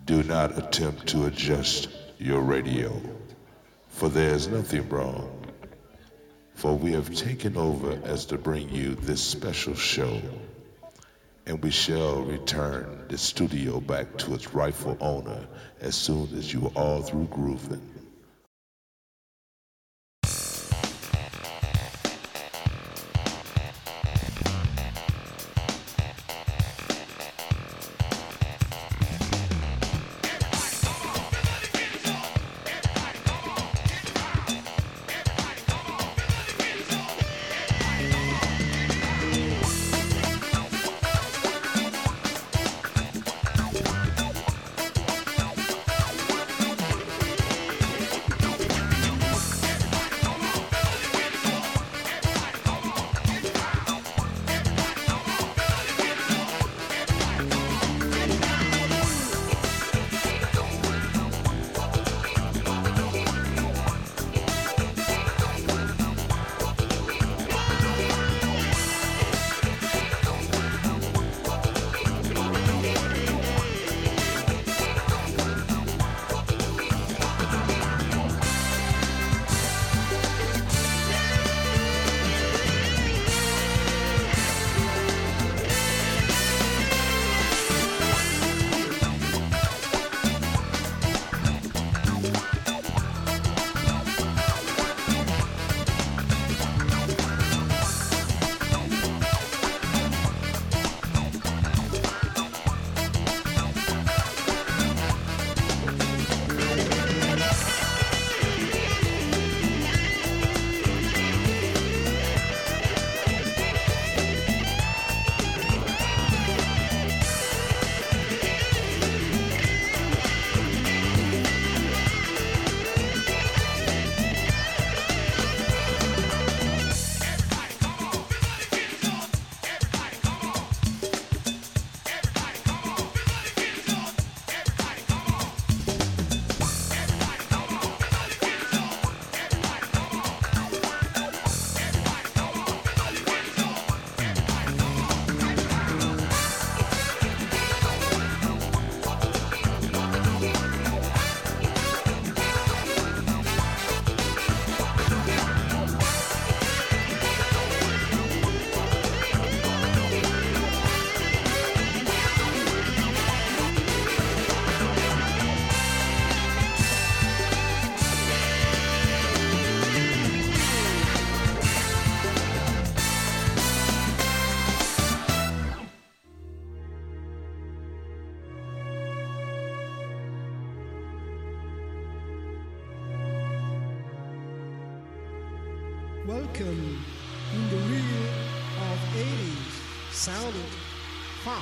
Do not attempt to adjust your radio, for there is nothing wrong. For we have taken over as to bring you this special show, and we shall return the studio back to its rightful owner as soon as you are all through grooving. Welcome in the real of 80s sounded funk.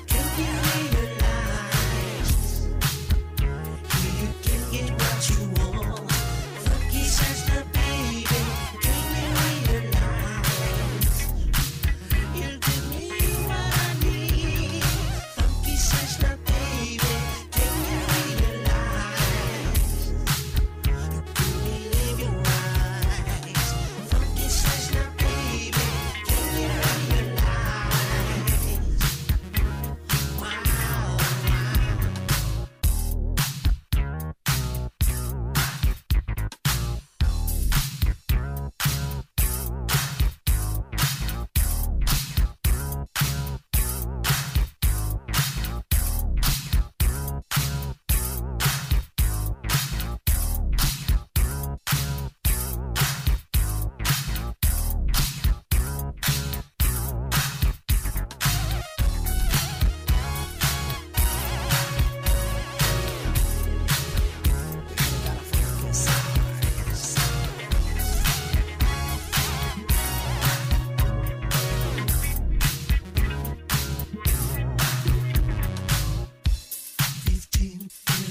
Get what you want.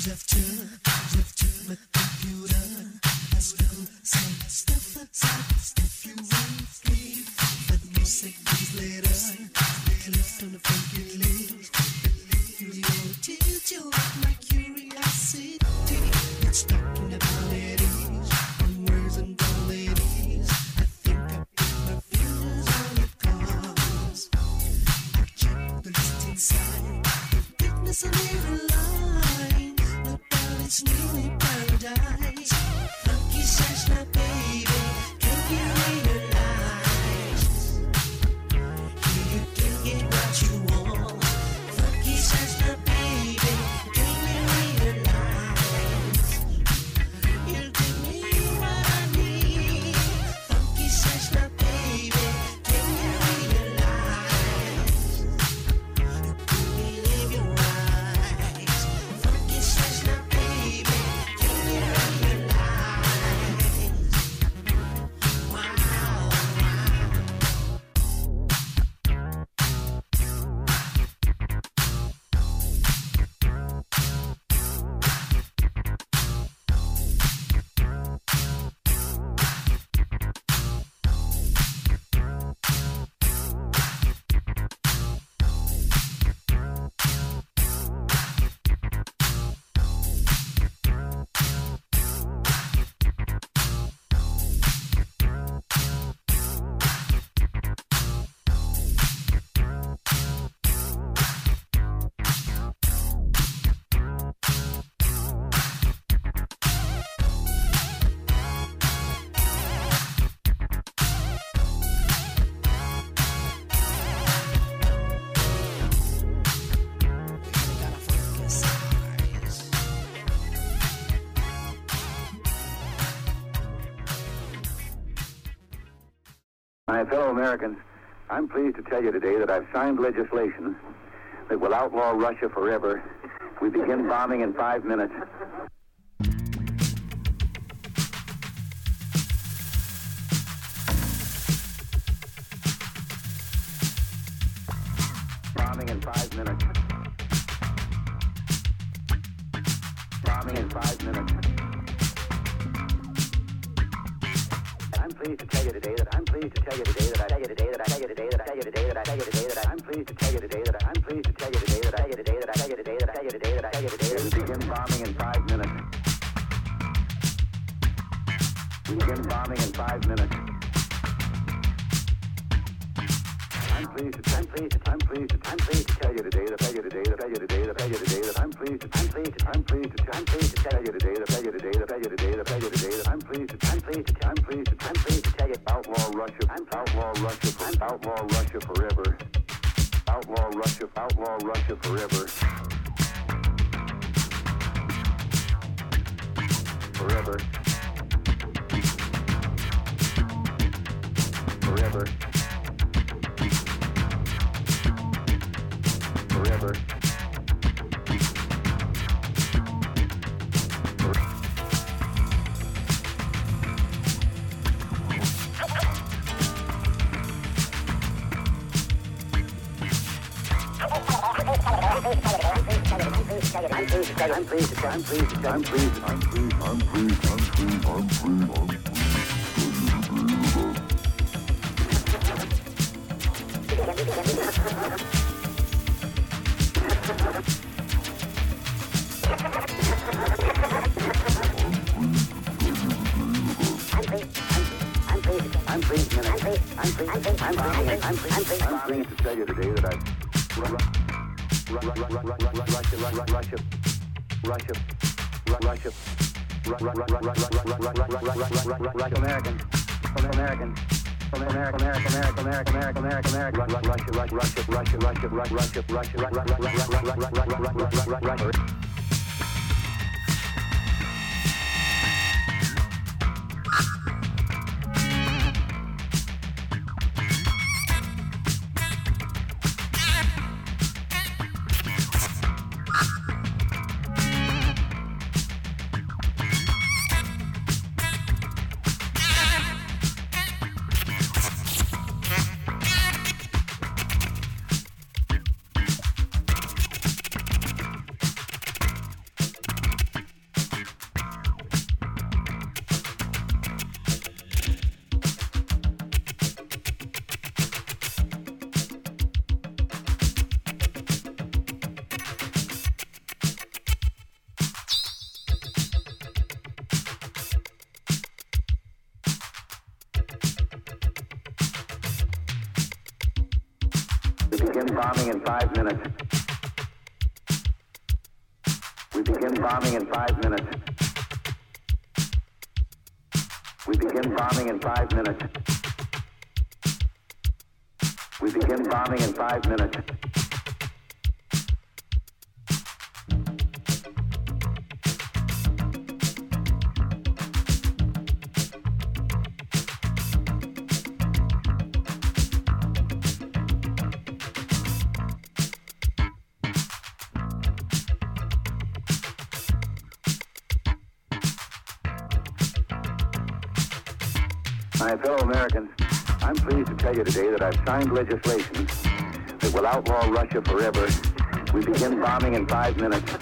My fellow Americans, I'm pleased to tell you today that I've signed legislation that will outlaw Russia forever. We begin bombing in 5 minutes. Bombing in 5 minutes. Bombing in 5 minutes. I'm pleased to tell you today that I'm pleased to tell you today that I tell you today that I tell you today that I tell you today that I tell you today that I'm pleased to tell you today that I'm pleased to tell you today that I tell you today that I tell you today that I tell you today that I tell you today that we begin bombing in 5 minutes. We begin bombing in 5 minutes. I'm pleased to tell you today that I'm pleased to tell you today that I'm pleased to tell you today that I'm pleased to tell you outlaw Russia forever. Outlaw Russia forever. Forever. Forever. Forever. I'm pleased. I'm pleased to tell you today that Russia. begin bombing in 5 minutes. We begin bombing in 5 minutes. We begin bombing in 5 minutes. We begin bombing in 5 minutes. My fellow Americans, I'm pleased to tell you today that I've signed legislation that will outlaw Russia forever. We begin bombing in 5 minutes.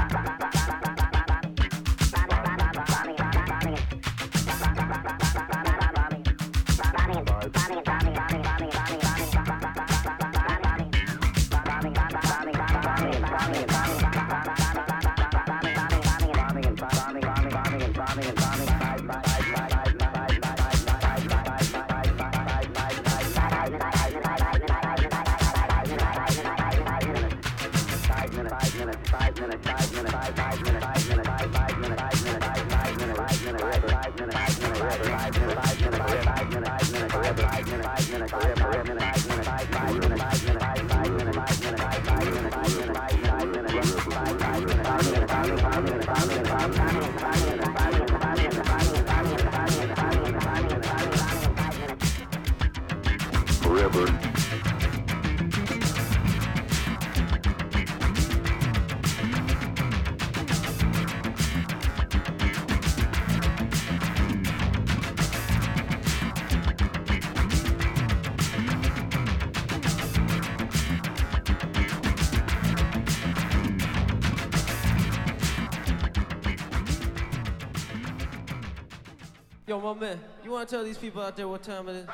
Yo, my man, you want to tell these people out there what time it is?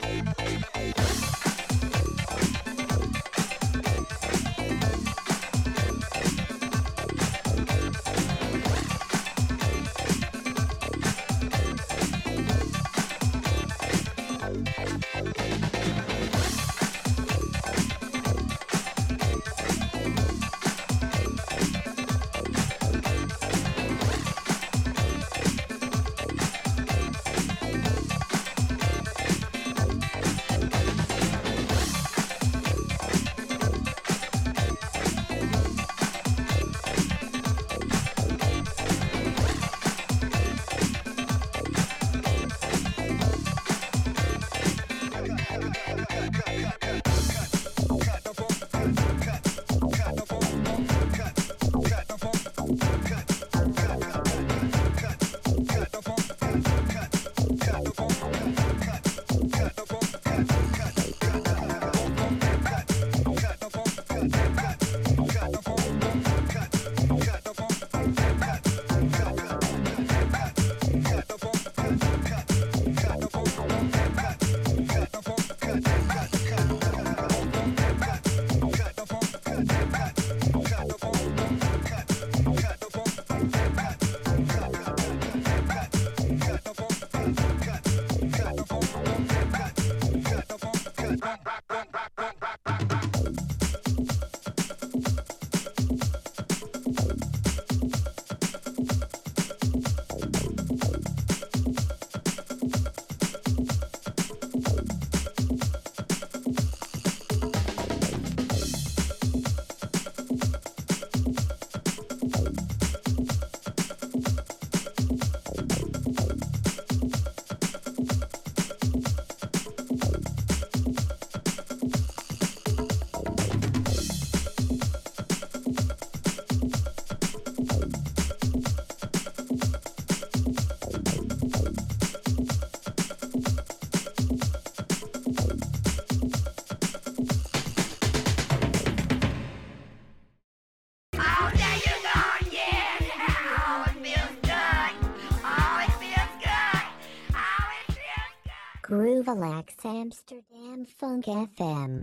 Groovalax Amsterdam Funk FM.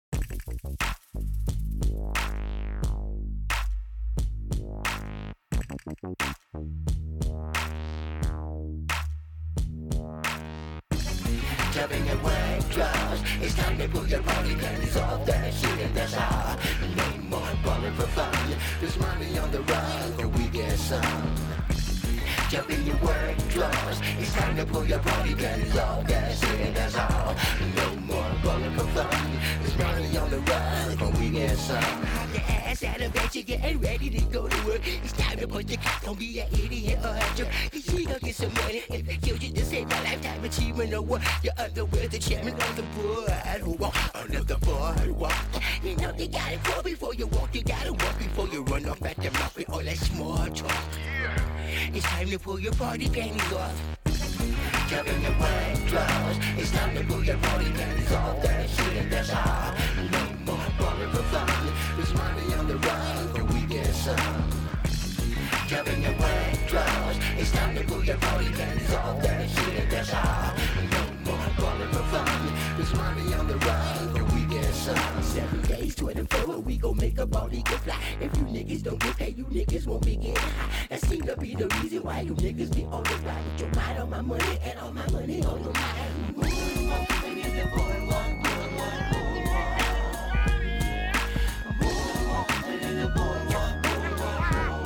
Jumping in white clouds, it's time to put your party panties off. That shit and that's how. No more ballin' for fun. There's money on the run, but we get some. Jump in your work clothes. It's time to pull your party panties off. That's it and that's all. No more ballin' for fun. There's money on the run, but we get some. Have your ass out of bed, you're getting ready to go to work. It's time to put your cock, don't be an idiot or a jerk. Cause you gon' get some money if it kills you to save my lifetime achievement or what. You're underwear, the chairman of the boardwalk. Under the boardwalk. You know you gotta go before you walk. You gotta walk before you run off at the mouth with all that small talk. It's time to pull your party panties off. Jump in your white clothes. It's time to pull your party panties off. That shit and that's all. No more ballin' for fun. There's money on the run, but we get some. Jump in your white clothes. It's time to pull your party panties off. That shit and that's all. No more ballin' for fun. There's money on the run, but we get some. 7 days, 24, we gon' make a body get fly. If you niggas don't get paid, you niggas won't be getting high. That seem to be the reason why you niggas be on the ride. With your mind on my money and all my money on your mind. Moonwalking in the boardwalk, boardwalk, boardwalk. Moonwalking in the boardwalk, boardwalk,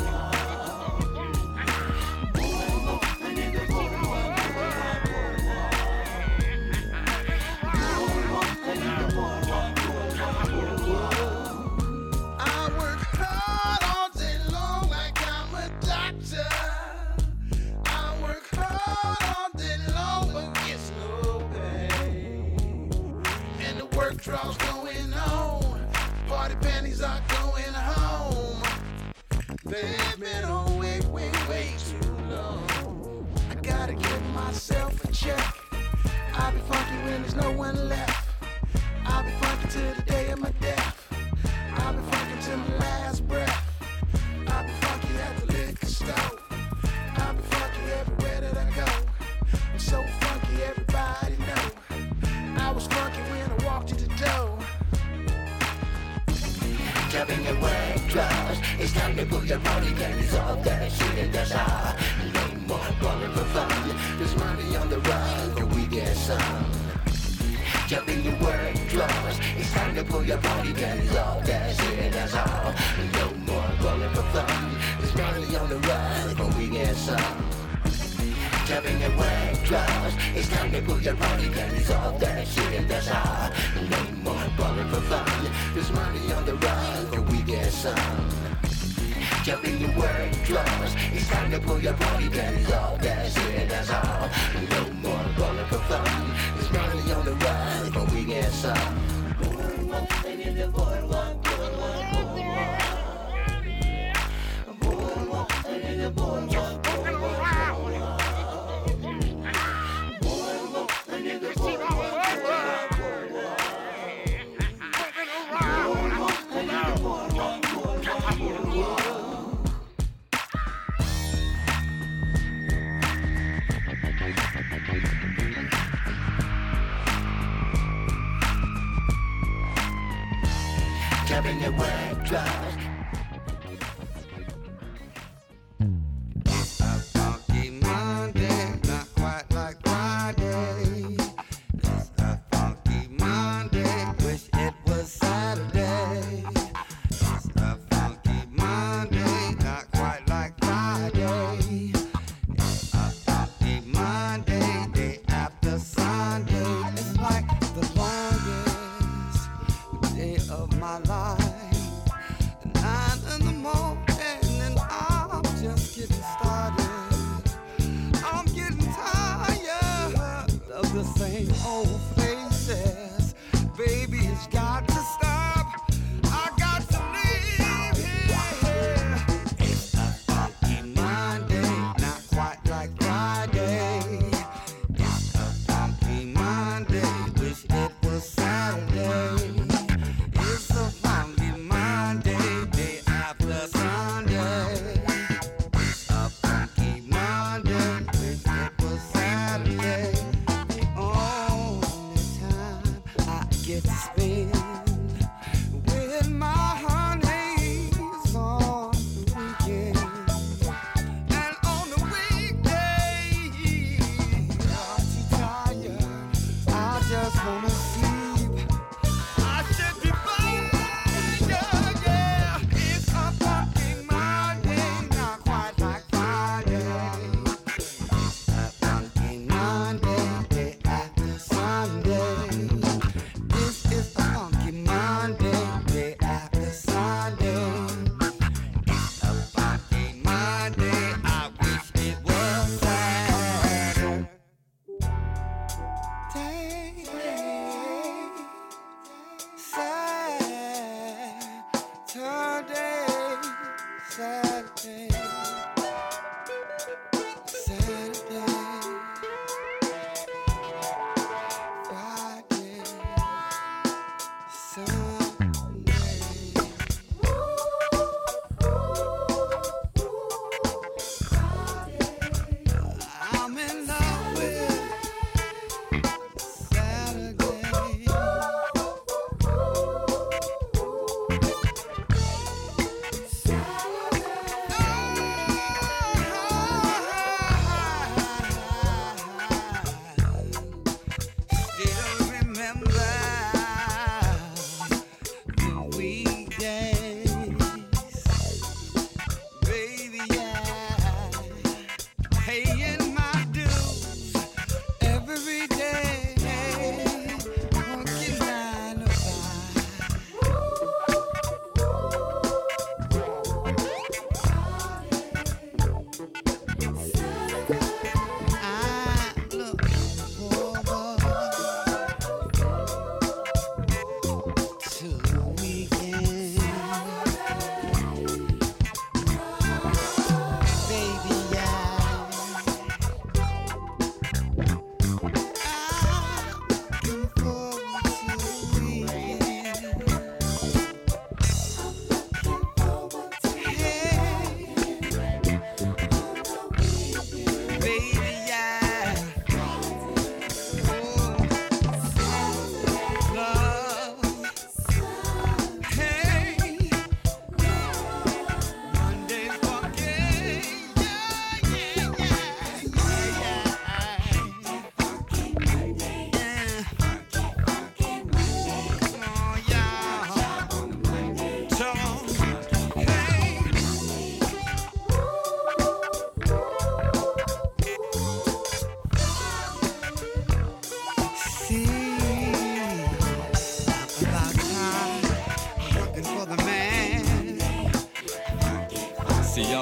boardwalk. Moonwalking in the boardwalk, boardwalk, boardwalk. Moonwalking in the boardwalk, boardwalk, boardwalk. I work hard all day long like I'm a doctor. I work hard all day long but gets no pay. And the work draw's going on. Party panties are going home. They've been on way too long. I gotta give myself a check. I'll be funky when there's no one left. I'll be funky till the day of my death. I'll be funky till my last breath. I'll be funky at the liquor store. I'll be funky everywhere that I go. I'm so funky, everybody know. I Jumping in wet clouds. It's time to pull your party panties off that shit and that's all. No more balling for fun. There's money on the run, but we get some. Jumping in wet clouds. It's time to pull your party panties off that shit and that's all. No more balling for fun. There's money on the run, but we get some. Jumping in wet clouds. It's time to pull your party panties off that shit and that's all. No more balling for fun. There's money on the run, but we get some. Jumping in wet clouds. It's time to pull your party panties off that shit and that's all. No more balling for fun. There's money on the run, but we get some. Jumping in wet clouds. It's a funky Monday, not quite like Friday. It's a funky Monday, wish it was Saturday. It's a funky Monday, not quite like Friday. It's a funky Monday, day after Sunday. It's like the longest day of my life. 9 in the morning and I'm just getting started. I'm getting tired of the same old faces. Baby, it's got to stop. I got to leave here. It's a funky Monday, not quite like Friday. It's a funky Monday, wish it was Saturday. It's a funky Monday, day after Sunday. It's a funky Monday, wish it was Saturday. The only time I get to spend with my honeys on the weekend. And on the weekday, I'm too tired. I just wanna sleep. I should be fine, yeah. It's a funky Monday, not quite like Friday. It's a funky Monday, day after Sunday. This is a funky Monday, day after Sunday. It's a funky Monday, I wish it was Saturday. Saturday, Friday, Sunday. I'm in love with Saturday. Still remember the weekdays, baby, yeah, paying my dues every day, working 9 to 5. I look forward to the weekend, baby, yeah. I'm looking forward to the weekend. Hey, baby, yeah. Oh, love. Hey,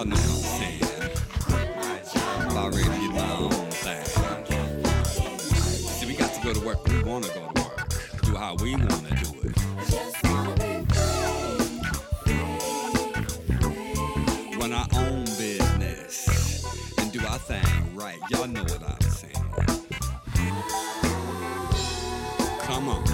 Y'all know what I'm saying. About ready to get my own thing. See, we got to go to work. We want to go to work. Do how we want to do it. Run our own business and do our thing right. Y'all know what I'm saying. Come on.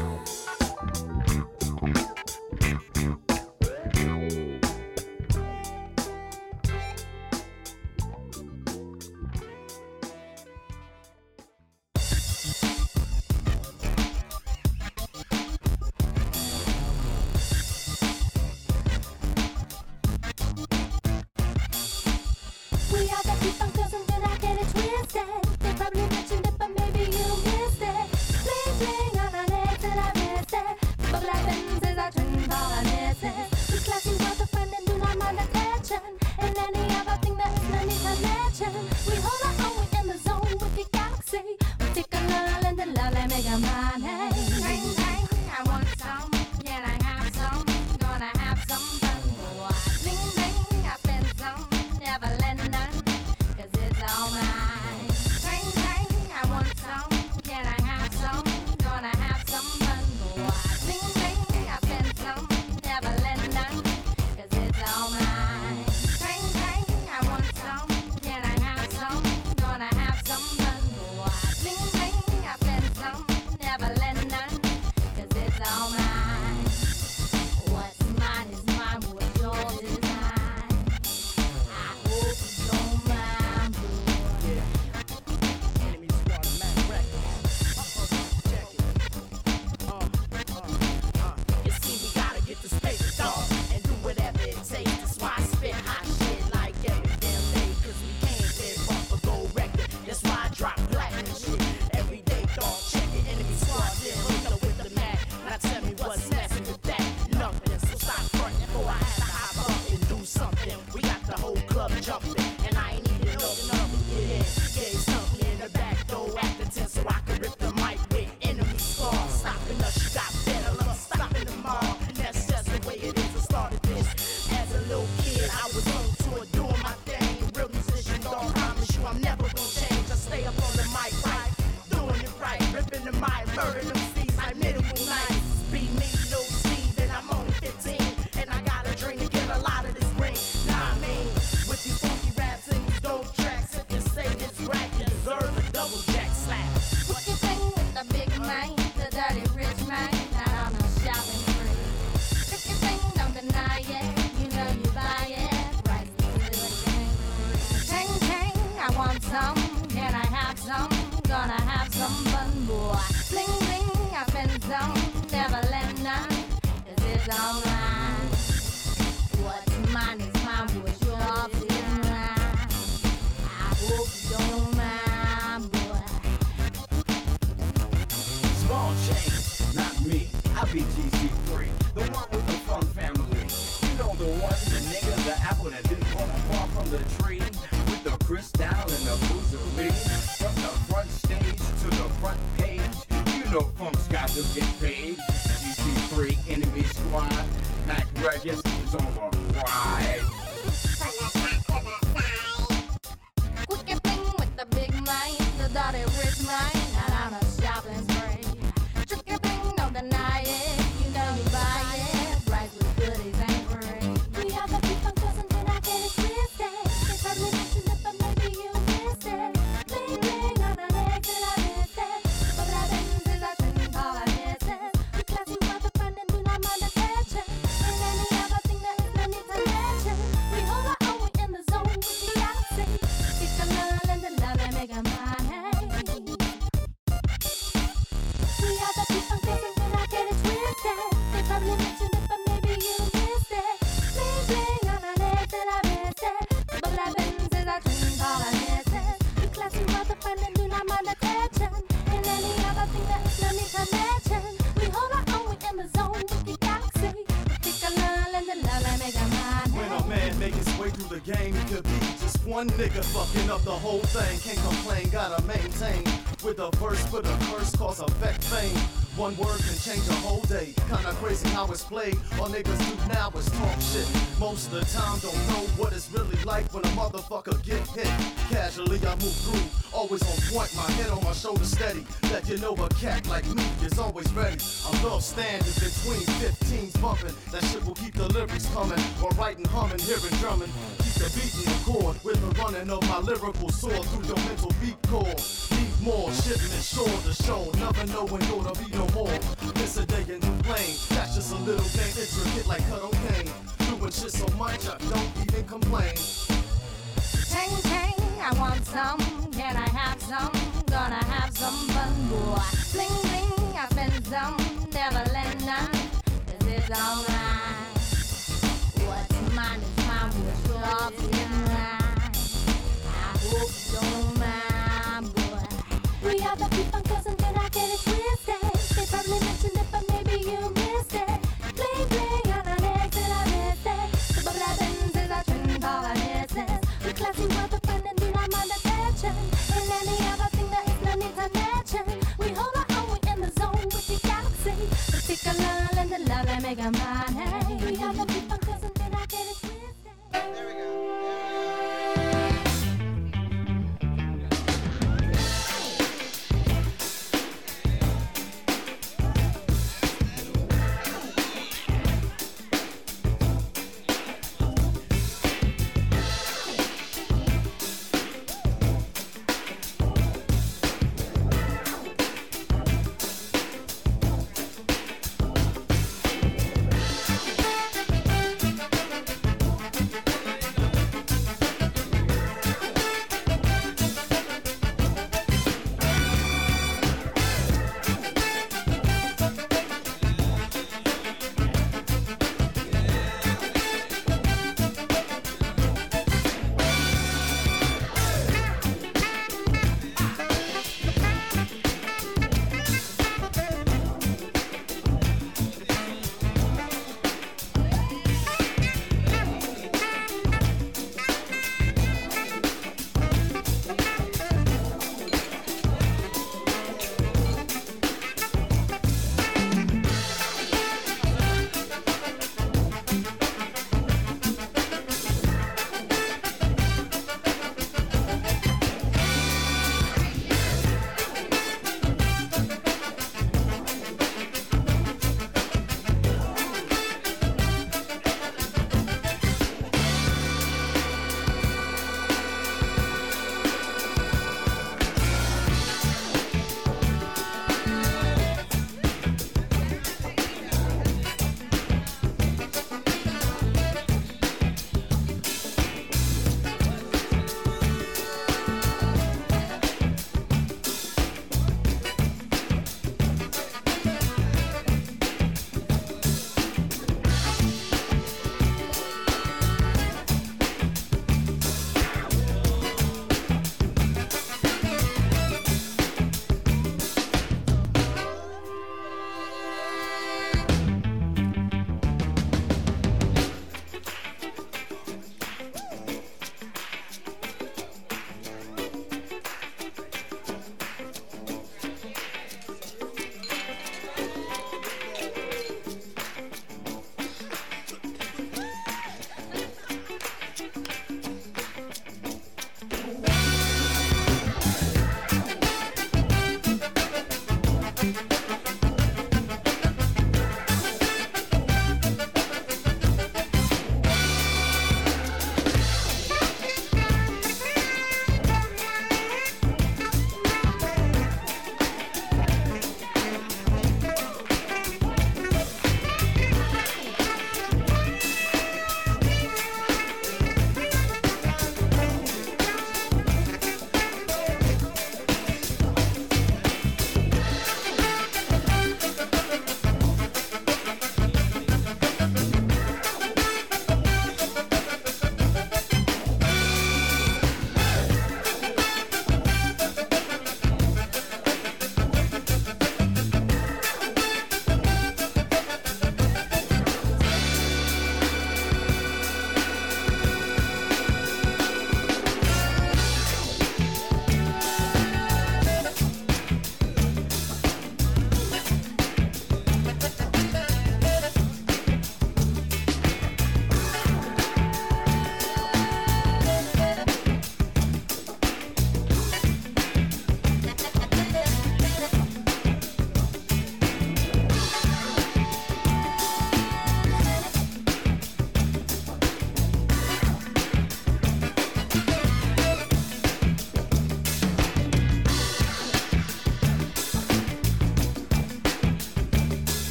One nigga fucking up the whole thing. Can't complain, gotta maintain. With a verse, put a curse, cause effect fame. One word can change a whole day. Kinda crazy how it's played. All niggas do now is talk shit. Most of the time don't know what it's really like when a motherfucker get hit. Casually I move through, always on point, my head on my shoulder steady. Let you know a cat like me is always ready. I love standing between 15s bumping. That shit will keep the lyrics coming. Or writing, humming, hearing drumming. Keep the beat in the chord with the running of my lyrical sword through your mental beat core. Need more, shipping and shore to show. Never know when gonna be no more. Miss a day and complain. That's just a little game, intricate like cocaine. Doing shit so much I don't even complain. Tang tang, I want some. Can I have some? Gonna have some fun, boy. Bling bling, I spend some. Never let none. Is it alright? What's mine is mine. What's yours is mine. I hope you don't mind, boy. We are the people, cousin, then I get it twisted. They probably mentioned it, but maybe you missed it. Bling bling, on our necks and I missed it. The bubble happens is a trend for our misses. The classy world of fun and do not mind attention. And any other thing that is no need to mention. We hold our own, we in the zone with the galaxy. Particular and the love that make a mind. Hey, we are the people, cousin, then I get it twisted. There we go.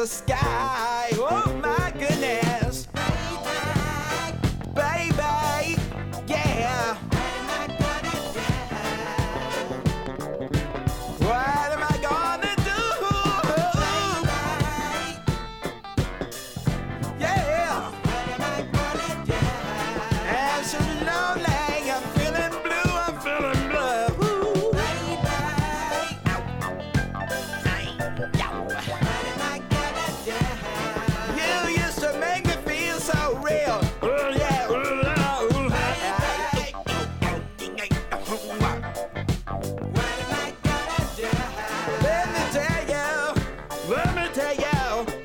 the sky. Oh my goodness. Baby, yeah. What am I gonna do? Yeah. I'm so lonely, I'm feeling blue, I'm feeling blue. You used to make me feel so real. Yeah. Let me tell you.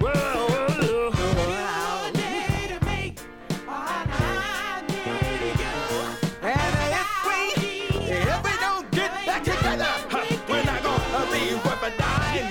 And if we don't get back together, we're not gonna be worth a dime.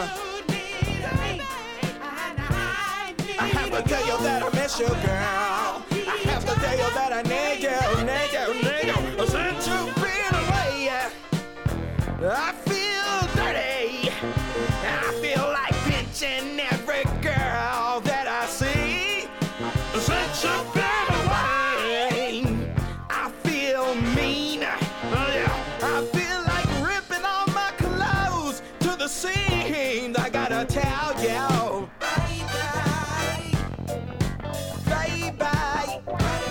I have to tell you that I miss you, girl. I have to tell you that I need you. Since you've been away, I feel dirty. I feel like pinching every girl that I see. Since you've been away, I feel mean. I feel like ripping all my clothes to the seams. I gotta tell you, baby,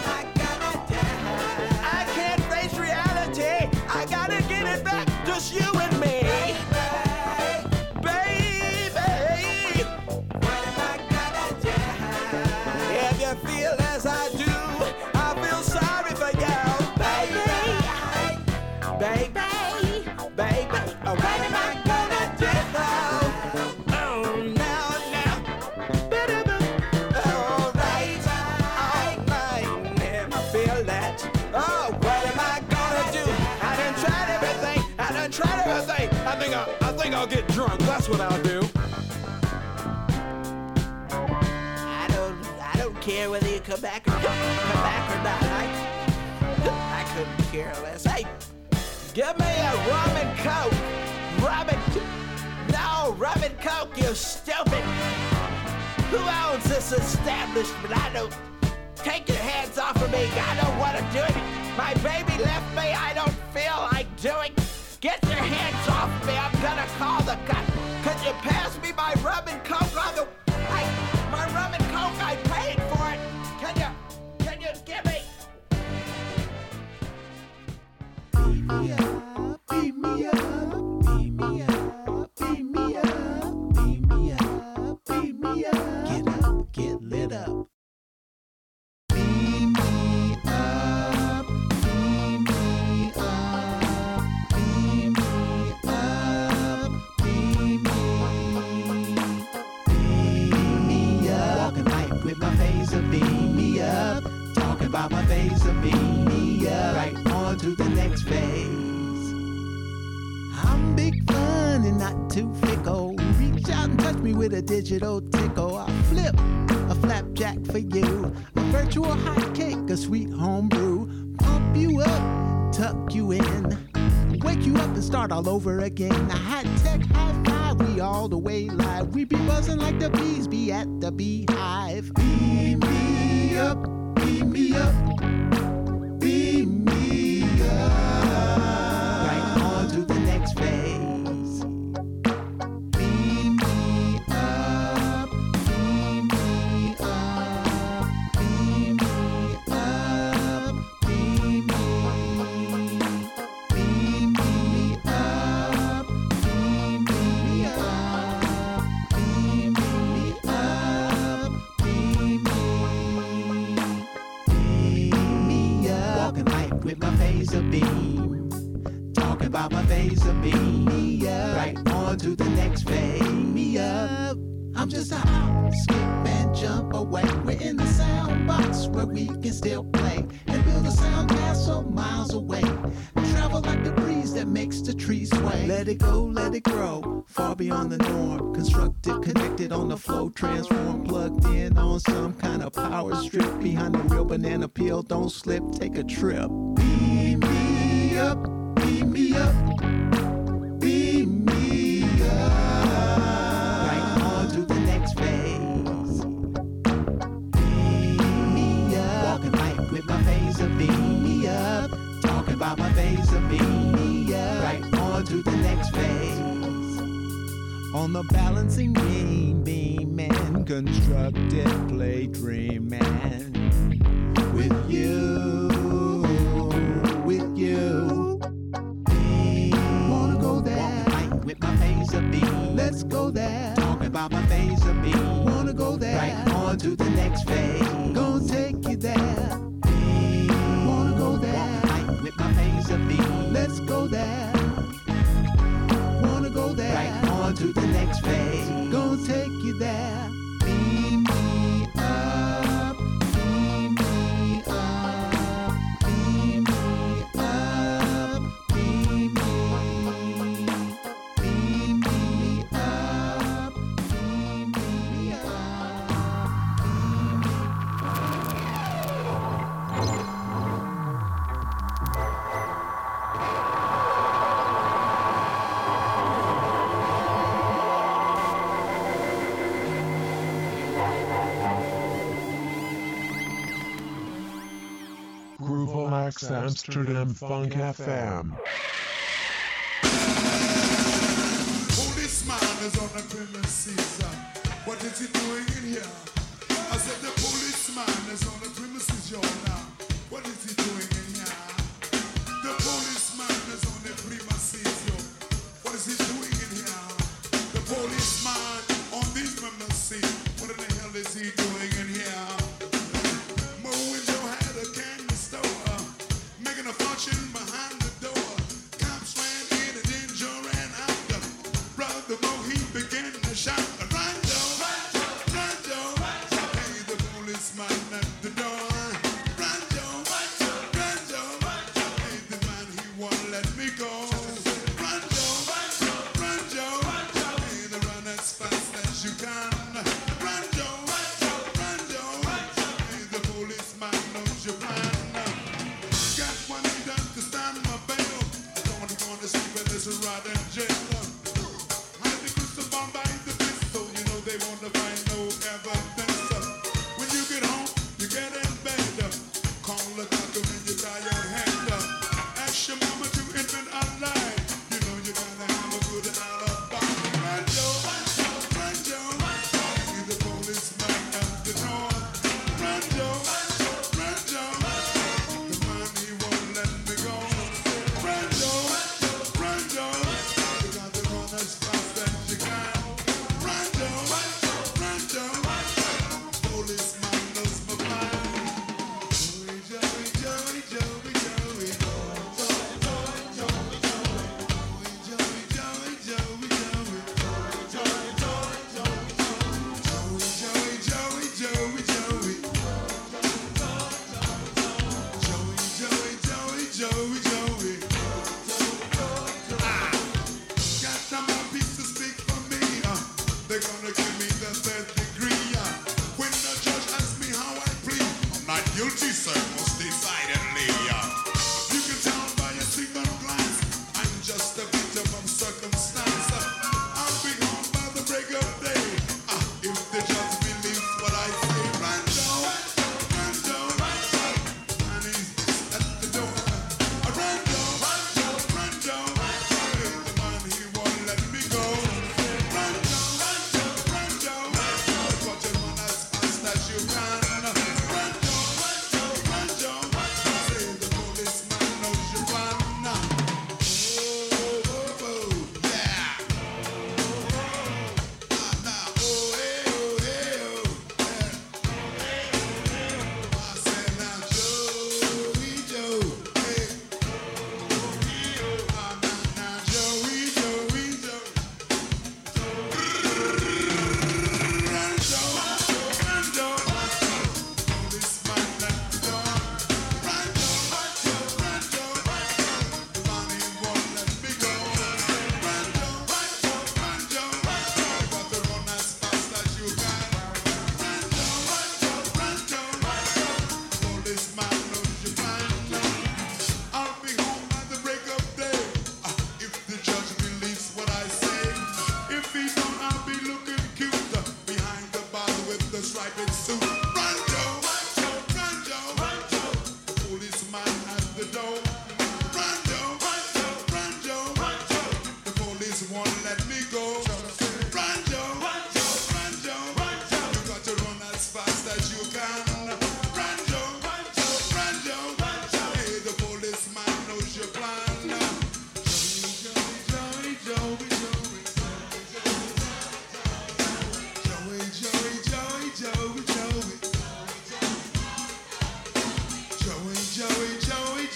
I can't face reality. I gotta get it back, just you and me. Baby, if you feel as I do, I feel sorry for you. Baby, what am I gonna do? Oh, now. All right, I feel that. Oh, what am I gonna do? I done tried everything. I think I'll get drunk. That's what I'll do. I don't care whether you come back or not. I couldn't care less. Hey, give me a rum and coke. Rum and coke, you stupid. Who owns this establishment? I don't. Take your hands off of me. I don't want to do it. My baby left me. I don't feel like doing. Get your hands off me. I'm gonna call the cops. Could you pass me my rum and coke on the... my rum and coke, I paid for it. Can you give me... Beat me up, get lit up. Beam me up, beam me up, beam me up, beam me up. Walking light with my phaser, beam me up. Talking about my phaser, beam me up. Right on to the next phase. I'm big fun and not too fickle. Reach out and touch me with a digital tickle. I'll flip a flapjack for you, a virtual hot cake, a sweet home brew. Pump you up, tuck you in, wake you up and start all over again. A high-tech high-five, we all the way live. We be buzzing like the bees be at the beehive. Beam me up, beam me up, beam me up. Right on to the next phase. With my phaser beam, talking about my phaser beam. Me up, right on to the next phase. Me up, I'm just a hop, skip and jump away. We're in the sound box where we can still play and build a sound castle miles away. Travel like the breeze that makes the trees sway. Let it go, let it grow, far beyond the norm. Constructed, connected on the flow, transform, plugged in on some kind of power strip. Behind the real banana peel, don't slip, take a trip. Beam me up, beam me up, beam me up. Right on to the next phase. on the balancing beam and constructed play dreaming. With you, wanna go there, right with my phaser beam. Let's go there, talking about my phaser beam. Wanna go there, right on to the next phase. Gonna take you there. Wanna go there, right with my phaser beam. Let's go there. Wanna go there, right on to the next phase. Gonna take you there. Beam me up, beam me up, beam me up, beam me, beam me up, beam me up, beam me. Groovelax Amsterdam Funk FM. Policeman is on the premises. What is he doing in here? I said the policeman is on the premises, yo, now. What is he doing in here? The policeman is on the premises, yo. What is he doing in here? The policeman on these premises. What in the hell is he doing in here? Mowing your head a candy store, making a fortune behind the door. Cops ran in and danger ran out. Brother Mo, he began to shout, Rando, Rando, hey, the policeman at the door. Rando, Rando, hey, the man, he won't let me go. Rando, Rando, hey, the run as fast as you can. Rando, Rando, hey, the policeman knows your plan. Got one done to stand my bail. Don't want to sleep in this rotten jail. Hide the crystal bomb by the pistol. You know they want to find no evidence. When you get home, you get in bed. Call the doctor when you tie your head. Ask your mama to invent a lie. You know you gotta have a good alibi. Ranjo, Ranjo, he's the policeman at the door. Ranjo, Ranjo, the man he won't let me go. Ranjo, Ranjo, you got to run as fast as you can. Ranjo, Ranjo, policeman knows my mind. Joey, Joey, Joey, Joey, got some more people to speak for me. They're gonna give me the third degree. When the judge asks me how I plead, I'm not guilty, sir, most decidedly. You can tell by a single glance, I'm just a victim of circumstance. I'll be home by the break of day. If the judge believes what I say, Rando, Rando, and he's at the door. Rando, Rando, Rando, the man he won't let me go. Rando, Rando, Rando, watch him run as fast as you can. Rando, Rando,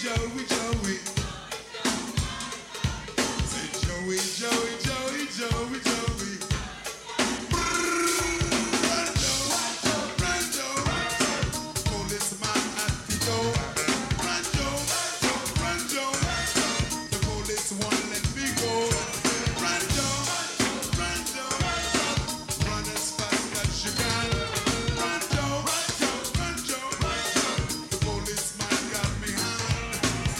Joey, Joey. Say Joey, Joey, Joey, Joey, Joey. Rancho, Rancho, policeman at the door. Rancho, Rancho, the police won't let me go. Rancho, Rancho, run as fast as you can. Rancho, Rancho, the policeman got me hand.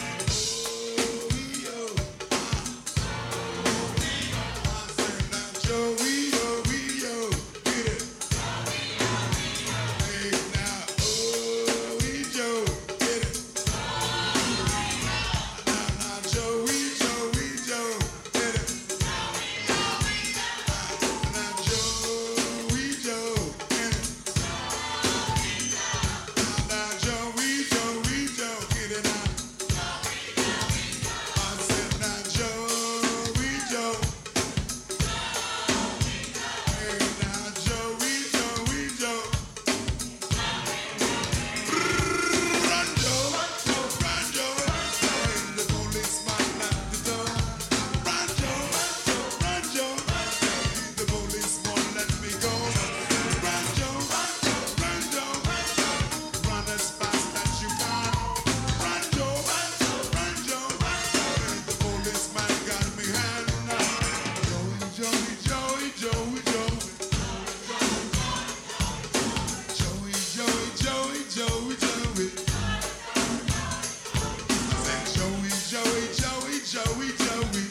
Oh, yo. Joey, Joey, yo, get it. Hey, now, oh, Joe, get it. Now, Joey, Joey, Joe, get it. Now, Joey, Joe, get it. Now, Joey, Joey, Joe, get it now. I said, now, Joey, Joe. Hey, now, Joey, Joey, Joe. Rancho, Rancho, hey, the policeman at the door. Rancho, Rancho, the police won't let me go. Rancho, Rancho, run as fast as you can. Rancho, Rancho, hey, the policeman got me hand. Joey, Joey, Joey, Joey, Joey. Joey, Joey, Joey, Joey, Joey. Say Joey, Joey, Joey, Joey, Joey.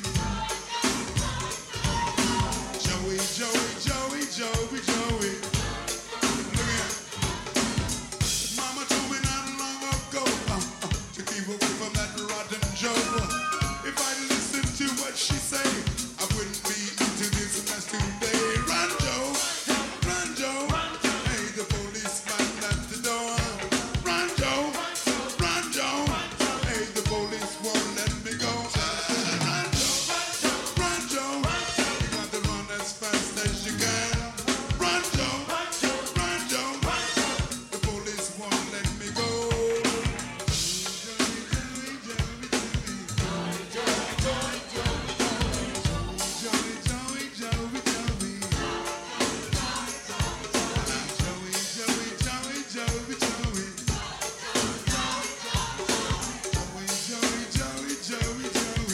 Joey, Joey, Joey, Joey, Joey. Look here. Mama told me not long ago to keep away from that rotten Joe. If I listened to what she say, I wouldn't be into this mess today. Rancho, Rancho, hey, the policeman at the door. Rancho, Rancho, hey, the police won't let me go. Rancho, Rancho, you got to run as fast as you can. Rancho, Rancho, the police won't let me go. Joey, Joey, Joey, Joey. Joey, Joey, Joey, Joey, Joey. Joey, Joey, Joey, Joey.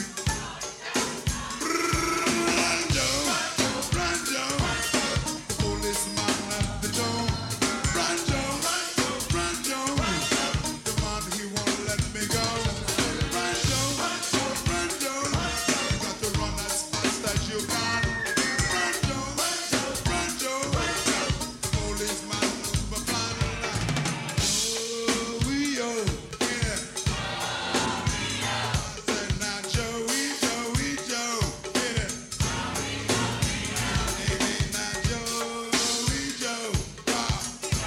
Rancho, Rancho, the policeman at the door. Rancho, Rancho, the man he won't let me go. Rancho, Rancho, you got to run as fast as you can. Rancho, Rancho, the policeman knows my plan. Oh, yeah. Said now, Joey, Joey, Joe, get it. Hey, now, Joey, Joe, wow.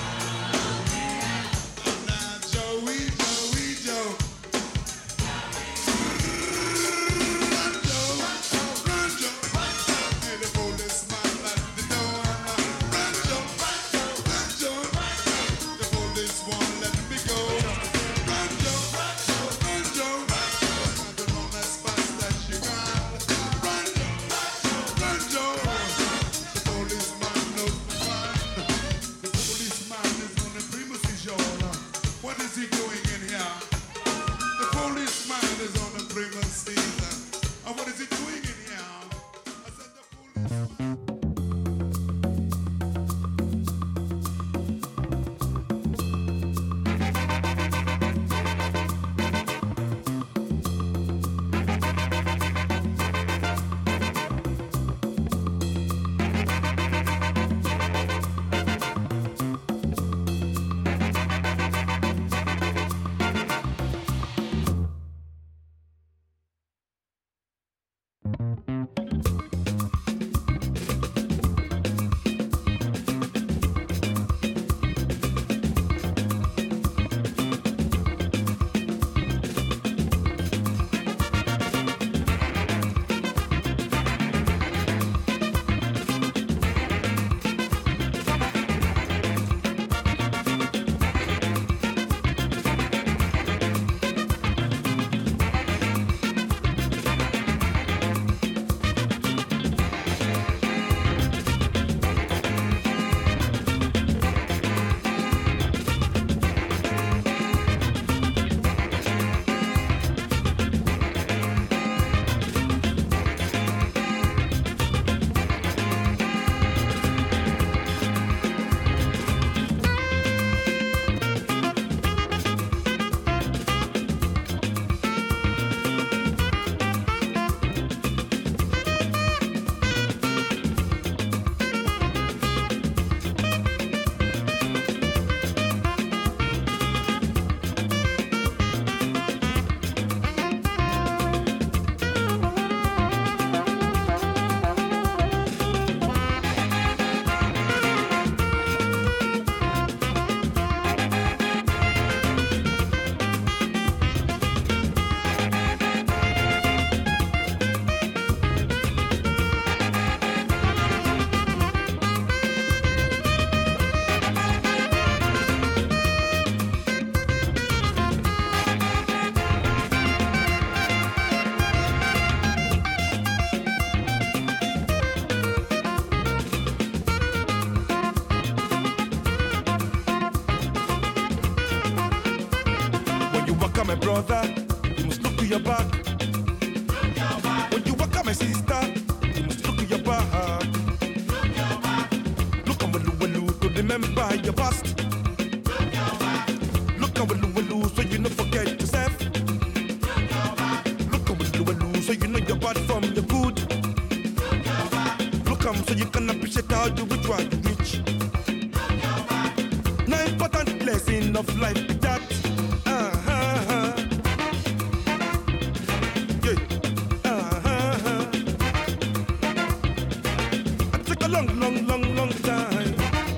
Now, Joey, Joey, Joe. Rancho, Rancho, hey, the policeman at the door. Rancho, Rancho, the police won't let me go. Rancho, Rancho, got to run as fast as you can. Rancho, Rancho, the policeman knows my plan. The policeman is on the premises, y'all. What is he doing in here? The policeman is on the premises. What is he doing in here? I said the policeman. at my brother, you must look to your back. When you walk at my sister, you must look to your back. Look at Walu to remember your past. Look at Walu so you don't forget yourself. Look at Walu so you know you're bad from your good. Look at so you can appreciate how you reach what you reach. No important lesson of life is that. Long time.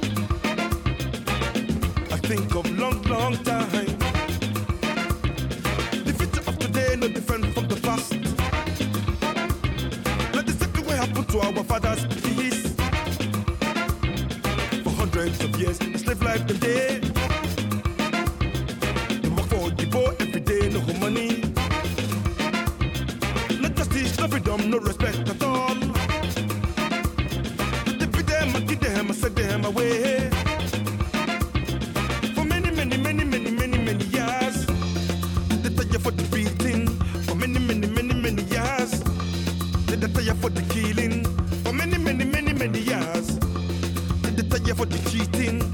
I think of long time. The future of today no different from the past. Let the same way happen to our fathers' peace. For hundreds of years, slave life the day. They work for the poor every day, no money. No justice, no freedom, no respect at all. I set them away for many years. They tell you for the beating for many years. They tell you for the kill.